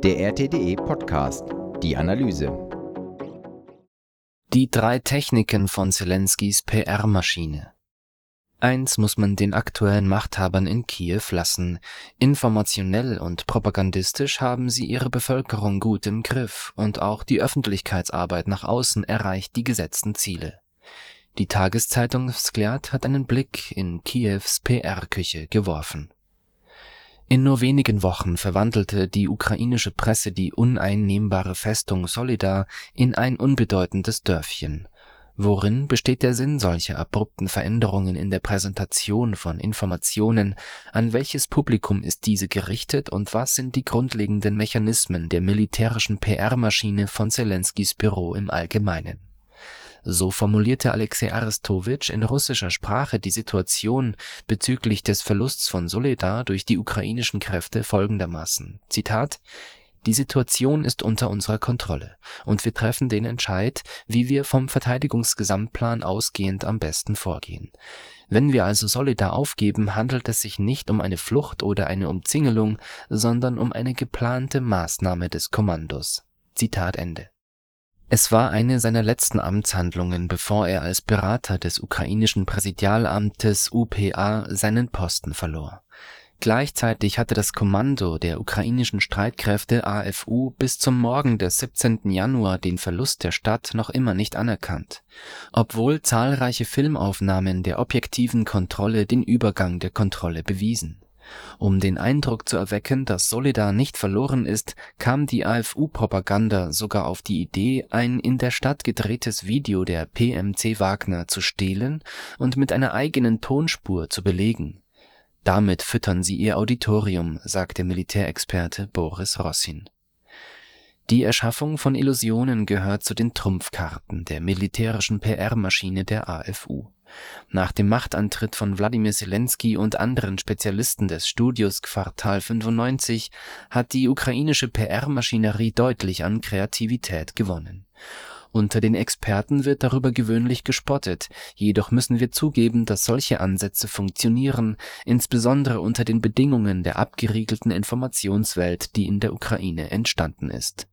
Der RTDE Podcast, die Analyse. Die 3 Techniken von Zelenskys PR-Maschine. Eins muss man den aktuellen Machthabern in Kiew lassen: Informationell und propagandistisch haben sie ihre Bevölkerung gut im Griff, und auch die Öffentlichkeitsarbeit nach außen erreicht die gesetzten Ziele. Die Tageszeitung Vzгляд hat einen Blick in Kiews PR-Küche geworfen. In nur wenigen Wochen verwandelte die ukrainische Presse die uneinnehmbare Festung Solidar in ein unbedeutendes Dörfchen. Worin besteht der Sinn solcher abrupten Veränderungen in der Präsentation von Informationen? An welches Publikum ist diese gerichtet, und was sind die grundlegenden Mechanismen der militärischen PR-Maschine von Zelenskys Büro im Allgemeinen? So formulierte Alexei Arestowitsch in russischer Sprache die Situation bezüglich des Verlusts von Solidar durch die ukrainischen Kräfte folgendermaßen: Zitat: Die Situation ist unter unserer Kontrolle, und wir treffen den Entscheid, wie wir vom Verteidigungsgesamtplan ausgehend am besten vorgehen. Wenn wir also Solidar aufgeben, handelt es sich nicht um eine Flucht oder eine Umzingelung, sondern um eine geplante Maßnahme des Kommandos. Zitat Ende. Es war eine seiner letzten Amtshandlungen, bevor er als Berater des ukrainischen Präsidialamtes UPA seinen Posten verlor. Gleichzeitig hatte das Kommando der ukrainischen Streitkräfte AFU bis zum Morgen des 17. Januar den Verlust der Stadt noch immer nicht anerkannt, obwohl zahlreiche Filmaufnahmen der objektiven Kontrolle den Übergang der Kontrolle bewiesen. Um den Eindruck zu erwecken, dass Solidar nicht verloren ist, kam die AFU-Propaganda sogar auf die Idee, ein in der Stadt gedrehtes Video der PMC Wagner zu stehlen und mit einer eigenen Tonspur zu belegen. Damit füttern sie ihr Auditorium, sagte Militärexperte Boris Rossin. Die Erschaffung von Illusionen gehört zu den Trumpfkarten der militärischen PR-Maschine der AFU. Nach dem Machtantritt von Wladimir Zelensky und anderen Spezialisten des Studios Quartal 95 hat die ukrainische PR-Maschinerie deutlich an Kreativität gewonnen. Unter den Experten wird darüber gewöhnlich gespottet, jedoch müssen wir zugeben, dass solche Ansätze funktionieren, insbesondere unter den Bedingungen der abgeriegelten Informationswelt, die in der Ukraine entstanden ist.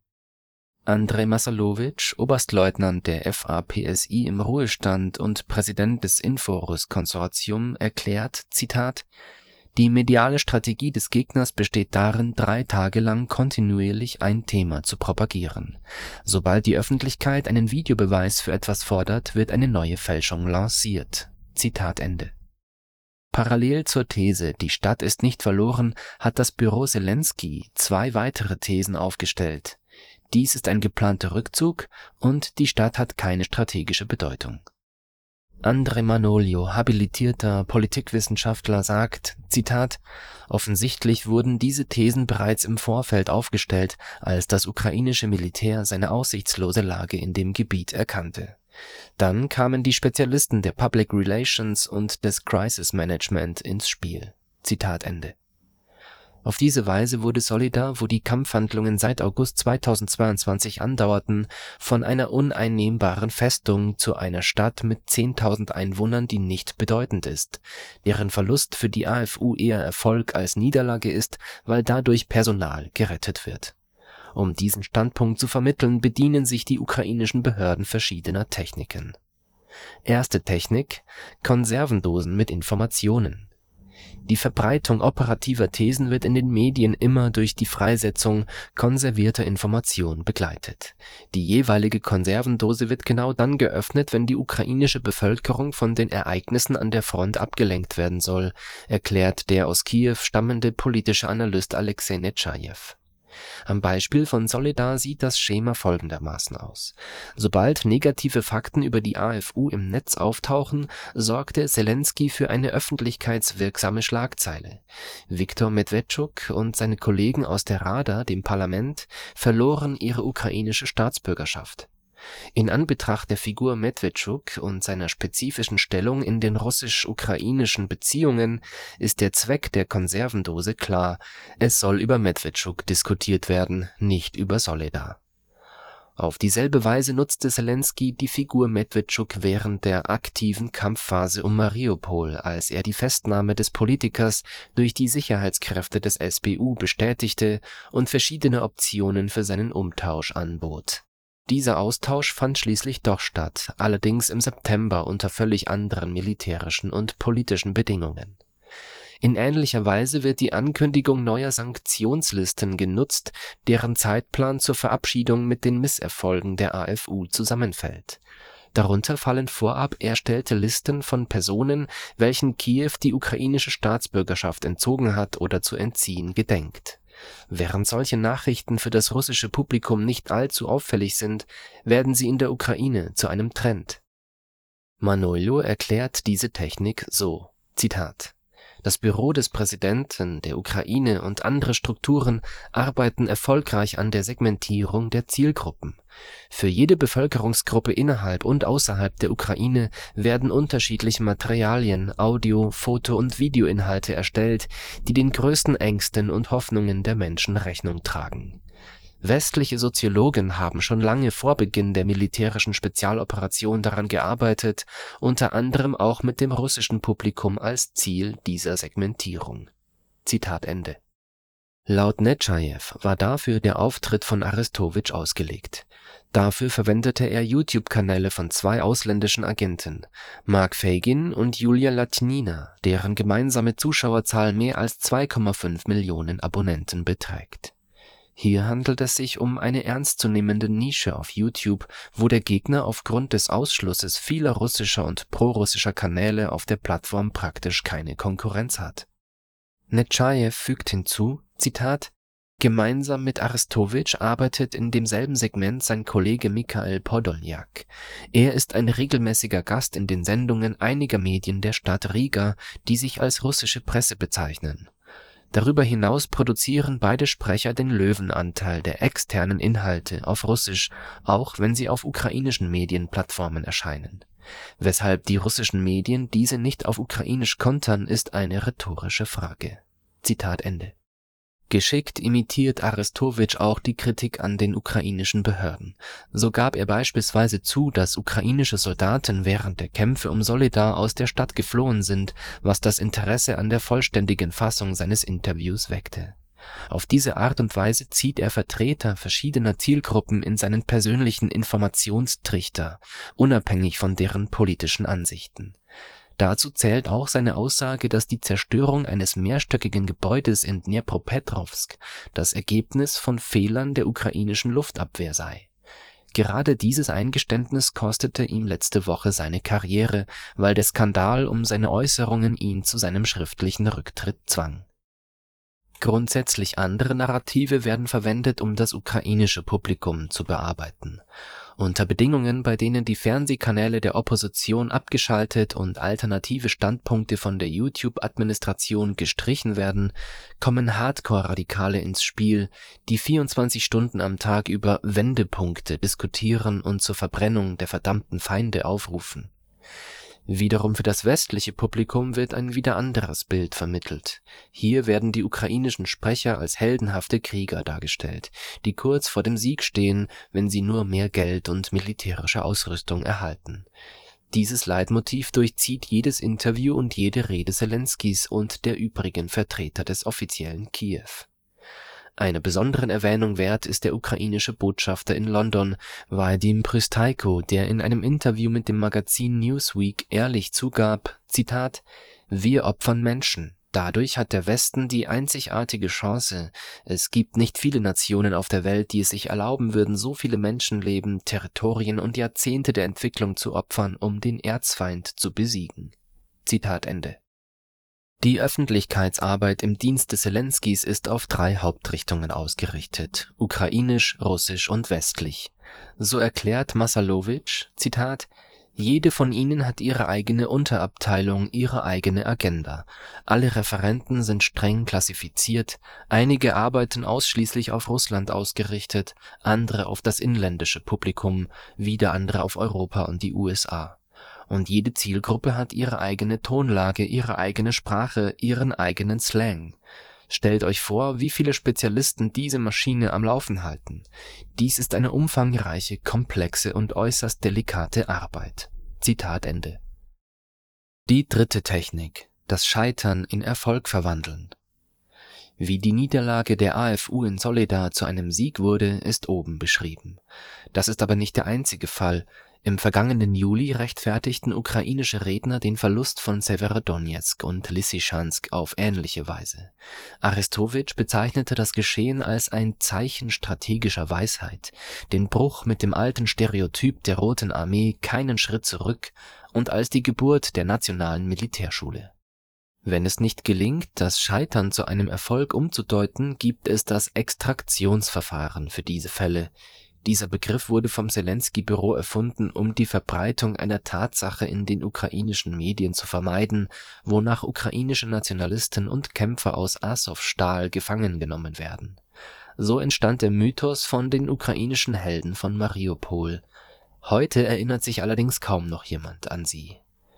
Andrei Masalowitsch, Oberstleutnant der FAPSI im Ruhestand und Präsident des Inforus-Konsortium, erklärt, Zitat: Die mediale Strategie des Gegners besteht darin, 3 Tage lang kontinuierlich ein Thema zu propagieren. Sobald die Öffentlichkeit einen Videobeweis für etwas fordert, wird eine neue Fälschung lanciert. Zitat Ende. Parallel zur These, die Stadt ist nicht verloren, hat das Büro Zelensky 2 weitere Thesen aufgestellt. Dies ist ein geplanter Rückzug und die Stadt hat keine strategische Bedeutung. Andrei Manolio, habilitierter Politikwissenschaftler, sagt, Zitat: Offensichtlich wurden diese Thesen bereits im Vorfeld aufgestellt, als das ukrainische Militär seine aussichtslose Lage in dem Gebiet erkannte. Dann kamen die Spezialisten der Public Relations und des Crisis Management ins Spiel. Zitat Ende. Auf diese Weise wurde Solidar, wo die Kampfhandlungen seit August 2022 andauerten, von einer uneinnehmbaren Festung zu einer Stadt mit 10.000 Einwohnern, die nicht bedeutend ist, deren Verlust für die AFU eher Erfolg als Niederlage ist, weil dadurch Personal gerettet wird. Um diesen Standpunkt zu vermitteln, bedienen sich die ukrainischen Behörden verschiedener Techniken. Erste Technik: Konservendosen mit Informationen. Die Verbreitung operativer Thesen wird in den Medien immer durch die Freisetzung konservierter Information begleitet. Die jeweilige Konservendose wird genau dann geöffnet, wenn die ukrainische Bevölkerung von den Ereignissen an der Front abgelenkt werden soll, erklärt der aus Kiew stammende politische Analyst Alexei Netschajew. Am Beispiel von Solidar sieht das Schema folgendermaßen aus: Sobald negative Fakten über die AFU im Netz auftauchen, sorgte Zelensky für eine öffentlichkeitswirksame Schlagzeile. Viktor Medvedchuk und seine Kollegen aus der Rada, dem Parlament, verloren ihre ukrainische Staatsbürgerschaft. In Anbetracht der Figur Medvedchuk und seiner spezifischen Stellung in den russisch-ukrainischen Beziehungen ist der Zweck der Konservendose klar: Es soll über Medvedchuk diskutiert werden, nicht über Solidar. Auf dieselbe Weise nutzte Zelensky die Figur Medwedchuk während der aktiven Kampfphase um Mariupol, als er die Festnahme des Politikers durch die Sicherheitskräfte des SBU bestätigte und verschiedene Optionen für seinen Umtausch anbot. Dieser Austausch fand schließlich doch statt, allerdings im September unter völlig anderen militärischen und politischen Bedingungen. In ähnlicher Weise wird die Ankündigung neuer Sanktionslisten genutzt, deren Zeitplan zur Verabschiedung mit den Misserfolgen der AFU zusammenfällt. Darunter fallen vorab erstellte Listen von Personen, welchen Kiew die ukrainische Staatsbürgerschaft entzogen hat oder zu entziehen gedenkt. Während solche Nachrichten für das russische Publikum nicht allzu auffällig sind, werden sie in der Ukraine zu einem Trend. Manoilo erklärt diese Technik so, Zitat: Das Büro des Präsidenten der Ukraine und andere Strukturen arbeiten erfolgreich an der Segmentierung der Zielgruppen. Für jede Bevölkerungsgruppe innerhalb und außerhalb der Ukraine werden unterschiedliche Materialien, Audio-, Foto- und Videoinhalte erstellt, die den größten Ängsten und Hoffnungen der Menschen Rechnung tragen. Westliche Soziologen haben schon lange vor Beginn der militärischen Spezialoperation daran gearbeitet, unter anderem auch mit dem russischen Publikum als Ziel dieser Segmentierung. Zitat Ende. Laut Nechayev war dafür der Auftritt von Arestowitsch ausgelegt. Dafür verwendete er YouTube-Kanäle von 2 ausländischen Agenten, Mark Fagin und Julia Latynina, deren gemeinsame Zuschauerzahl mehr als 2,5 Millionen Abonnenten beträgt. Hier handelt es sich um eine ernstzunehmende Nische auf YouTube, wo der Gegner aufgrund des Ausschlusses vieler russischer und prorussischer Kanäle auf der Plattform praktisch keine Konkurrenz hat. Nechayev fügt hinzu, Zitat: Gemeinsam mit Arestowitsch arbeitet in demselben Segment sein Kollege Mikhail Podoljak. Er ist ein regelmäßiger Gast in den Sendungen einiger Medien der Stadt Riga, die sich als russische Presse bezeichnen. Darüber hinaus produzieren beide Sprecher den Löwenanteil der externen Inhalte auf Russisch, auch wenn sie auf ukrainischen Medienplattformen erscheinen. Weshalb die russischen Medien diese nicht auf Ukrainisch kontern, ist eine rhetorische Frage. Zitat Ende. Geschickt imitiert Arestowitsch auch die Kritik an den ukrainischen Behörden. So gab er beispielsweise zu, dass ukrainische Soldaten während der Kämpfe um Solidar aus der Stadt geflohen sind, was das Interesse an der vollständigen Fassung seines Interviews weckte. Auf diese Art und Weise zieht er Vertreter verschiedener Zielgruppen in seinen persönlichen Informationstrichter, unabhängig von deren politischen Ansichten. Dazu zählt auch seine Aussage, dass die Zerstörung eines mehrstöckigen Gebäudes in Dnipropetrovsk das Ergebnis von Fehlern der ukrainischen Luftabwehr sei. Gerade dieses Eingeständnis kostete ihm letzte Woche seine Karriere, weil der Skandal um seine Äußerungen ihn zu seinem schriftlichen Rücktritt zwang. Grundsätzlich andere Narrative werden verwendet, um das ukrainische Publikum zu bearbeiten. Unter Bedingungen, bei denen die Fernsehkanäle der Opposition abgeschaltet und alternative Standpunkte von der YouTube-Administration gestrichen werden, kommen Hardcore-Radikale ins Spiel, die 24 Stunden am Tag über Wendepunkte diskutieren und zur Verbrennung der verdammten Feinde aufrufen. Wiederum für das westliche Publikum wird ein wieder anderes Bild vermittelt. Hier werden die ukrainischen Sprecher als heldenhafte Krieger dargestellt, die kurz vor dem Sieg stehen, wenn sie nur mehr Geld und militärische Ausrüstung erhalten. Dieses Leitmotiv durchzieht jedes Interview und jede Rede Zelenskys und der übrigen Vertreter des offiziellen Kiew. Einer besonderen Erwähnung wert ist der ukrainische Botschafter in London, Vadim Prystaiko, der in einem Interview mit dem Magazin Newsweek ehrlich zugab, Zitat: Wir opfern Menschen. Dadurch hat der Westen die einzigartige Chance. Es gibt nicht viele Nationen auf der Welt, die es sich erlauben würden, so viele Menschenleben, Territorien und Jahrzehnte der Entwicklung zu opfern, um den Erzfeind zu besiegen. Zitat Ende. Die Öffentlichkeitsarbeit im Dienste Zelenskys ist auf 3 Hauptrichtungen ausgerichtet: ukrainisch, russisch und westlich. So erklärt Masalowitsch, Zitat: Jede von ihnen hat ihre eigene Unterabteilung, ihre eigene Agenda. Alle Referenten sind streng klassifiziert, einige arbeiten ausschließlich auf Russland ausgerichtet, andere auf das inländische Publikum, wieder andere auf Europa und die USA. Und jede Zielgruppe hat ihre eigene Tonlage, ihre eigene Sprache, ihren eigenen Slang. Stellt euch vor, wie viele Spezialisten diese Maschine am Laufen halten. Dies ist eine umfangreiche, komplexe und äußerst delikate Arbeit. Zitat Ende. Die dritte Technik: das Scheitern in Erfolg verwandeln. Wie die Niederlage der AFU in Soledar zu einem Sieg wurde, ist oben beschrieben. Das ist aber nicht der einzige Fall. Im vergangenen Juli rechtfertigten ukrainische Redner den Verlust von Severodonezk und Lysychansk auf ähnliche Weise. Arestowitsch bezeichnete das Geschehen als ein Zeichen strategischer Weisheit, den Bruch mit dem alten Stereotyp der Roten Armee keinen Schritt zurück und als die Geburt der nationalen Militärschule. Wenn es nicht gelingt, das Scheitern zu einem Erfolg umzudeuten, gibt es das Extraktionsverfahren für diese Fälle. Dieser Begriff wurde vom Selensky-Büro erfunden, um die Verbreitung einer Tatsache in den ukrainischen Medien zu vermeiden, wonach ukrainische Nationalisten und Kämpfer aus Asowstal gefangen genommen werden. So entstand der Mythos von den ukrainischen Helden von Mariupol. Heute erinnert sich allerdings kaum noch jemand an sie.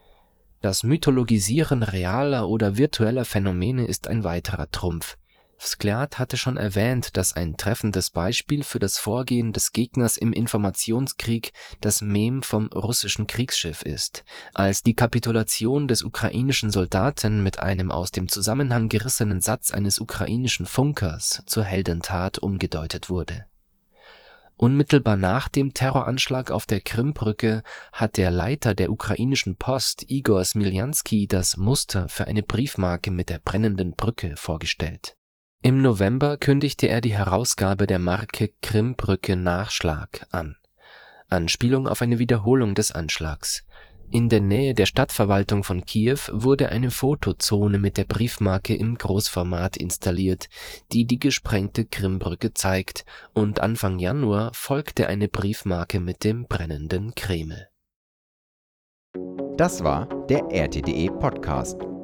Das Mythologisieren realer oder virtueller Phänomene ist ein weiterer Trumpf. Sklead hatte schon erwähnt, dass ein treffendes Beispiel für das Vorgehen des Gegners im Informationskrieg das Mem vom russischen Kriegsschiff ist, als die Kapitulation des ukrainischen Soldaten mit einem aus dem Zusammenhang gerissenen Satz eines ukrainischen Funkers zur Heldentat umgedeutet wurde. Unmittelbar nach dem Terroranschlag auf der Krimbrücke hat der Leiter der ukrainischen Post, Igor Smiljanski, das Muster für eine Briefmarke mit der brennenden Brücke vorgestellt. Im November kündigte er die Herausgabe der Marke Krimbrücke Nachschlag an. Anspielung auf eine Wiederholung des Anschlags. In der Nähe der Stadtverwaltung von Kiew wurde eine Fotozone mit der Briefmarke im Großformat installiert, die die gesprengte Krimbrücke zeigt, und Anfang Januar folgte eine Briefmarke mit dem brennenden Kreml. Das war der RTDE Podcast.